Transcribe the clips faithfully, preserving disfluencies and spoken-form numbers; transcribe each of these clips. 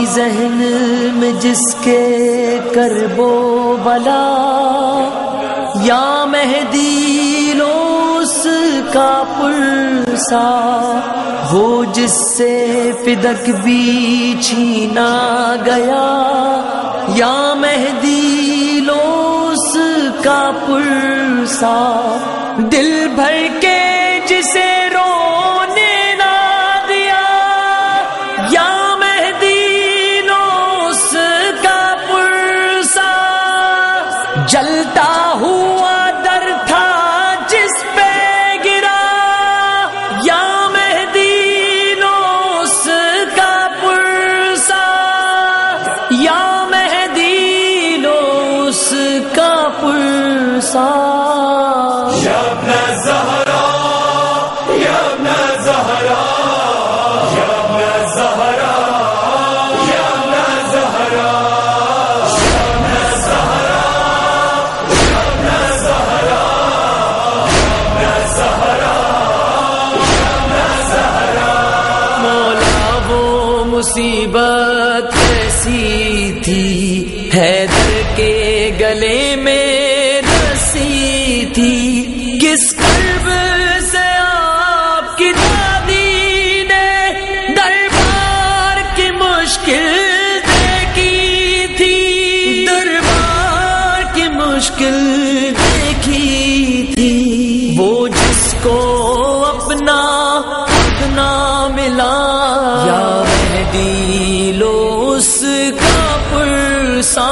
ذہن میں جس کے کرب و بلا، یا مہدی لو اس کا پرسا، وہ جس سے فدق بھی چھینا گیا، یا مہدی لو اس کا پرسا، دل بھر کے جسے رونے نہ دیا، یا مہدی لو اس کا پرسا، جلتا ہوا در تھا جس پہ گرا، یا مہدی لو اس کا پرسا، یا مہدی لو اس کا پرسا۔ یا ابن زہرا، یا ابن زہرا، یا ابن زہرا، یا ابن زہرا، یا ابن زہرا، یا ابن زہرا، یا ابن زہرا، یا ابن زہرا۔ مولا وہ مصیبت کیسی تھی، حیدر کے گلے میں رسی تھی، کس قلب سے آپ کی دادی نے دربار کی مشکل دیکھی تھی، دربار کی مشکل دیکھی تھی، وہ جس کو اپنا اپنا ملا، یا مہدی لو اس کا پرسا۔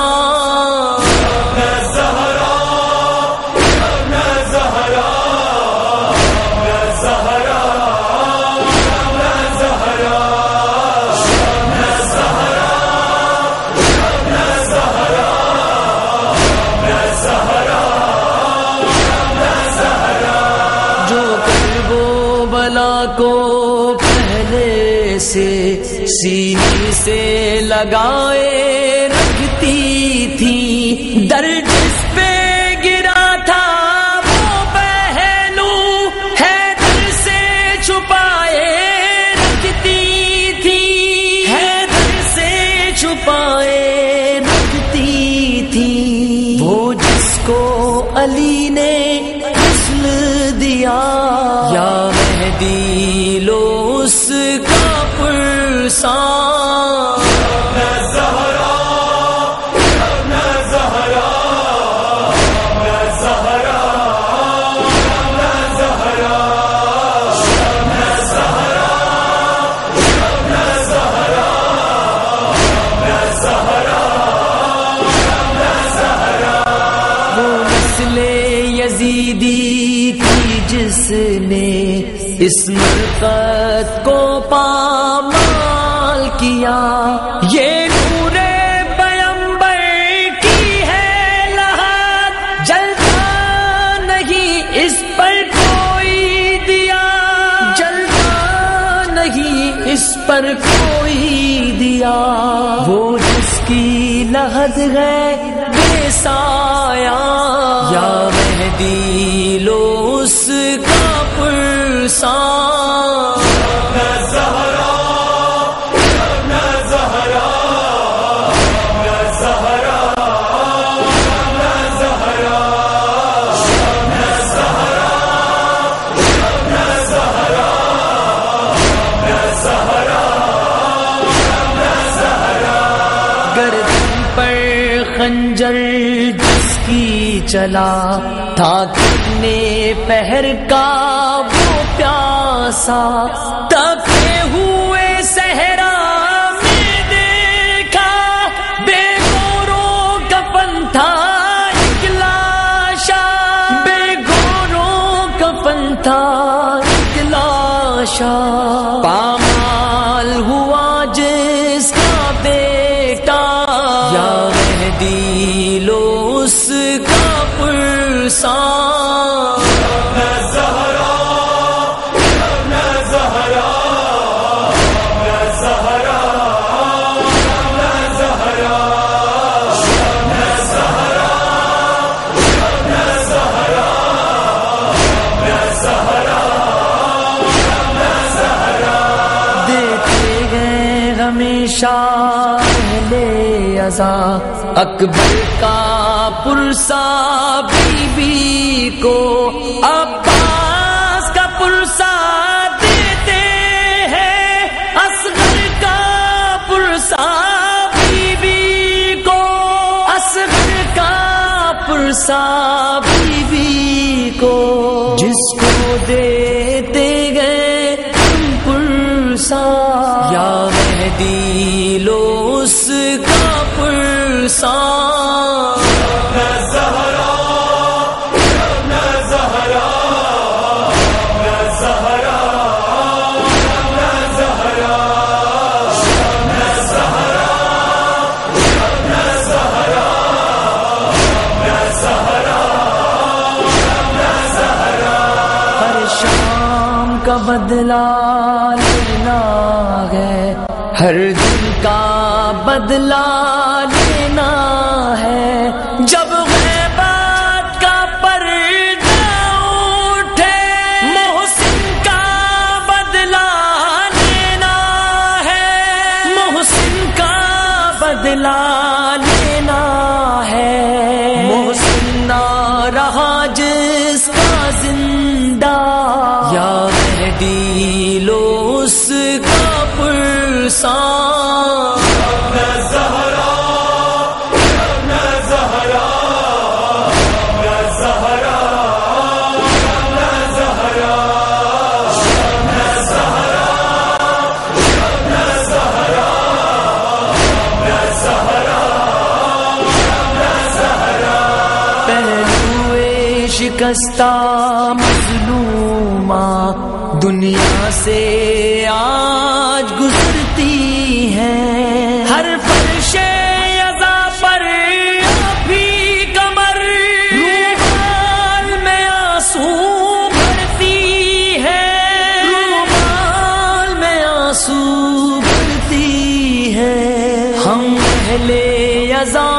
کو پہلے سے سینے سے لگائے رکھتی تھی، در جس پہ گرا تھا وہ پہلو حیدر سے چھپائے رکھتی تھی، حیدر سے چھپائے رکھتی تھی، وہ جس کو علی نے غسل دیا، یا مہدی لو اس کا پرسا۔ یزیدی کی جس نے اس مرقد کو پامال کیا، یہ نور پیمبر کی ہے لہت، جلتا نہیں اس پر کوئی دیا، جلتا نہیں اس پر کوئی دیا، وہ جس کی لہت ہے بے سایہ، یا مہدی لو اس کا پرسا۔ گردن پر خنجر جس کی چلا تھا، کتنے پہر کا وہ پیاسا، تپے ہوئے صحرا میں دیکھا، بے گوروں کفن تھا ایک لاشا، بے گوروں کفن تھا ایک لاشا، پامال ہوا جس کا بیٹا، یا مہدی لو اس کا پرسا۔ یا ابن زہرا، یا ابن زہرا، شاہ اہل ازا اکبر کا پرسا بی بی کو عباس کا پرسا دیتے ہیں اصغر کا پرسا بی بی کو اصغر کا پرسا بی بی کو جس کو دیتے گئے ہم پرسا یا مہدی لو اس کا پرسا کا بدلہ لینا ہے ہر دن کا بدلہ لینا ہے جب غیبت کا پردہ اٹھے محسن کا بدلہ لینا ہے محسن کا بدلہ لینا ہے محسن نہ رہا جس کا زندہ یا مہدی لو اس کا پرسا شکستہ مظلومہ دنیا سے آج گزرتی ہیں ہر فرش عزا پر ابھی کمر رومال میں آنسو بھرتی ہے رومال میں آنسو بھرتی ہے ہم اہل عزا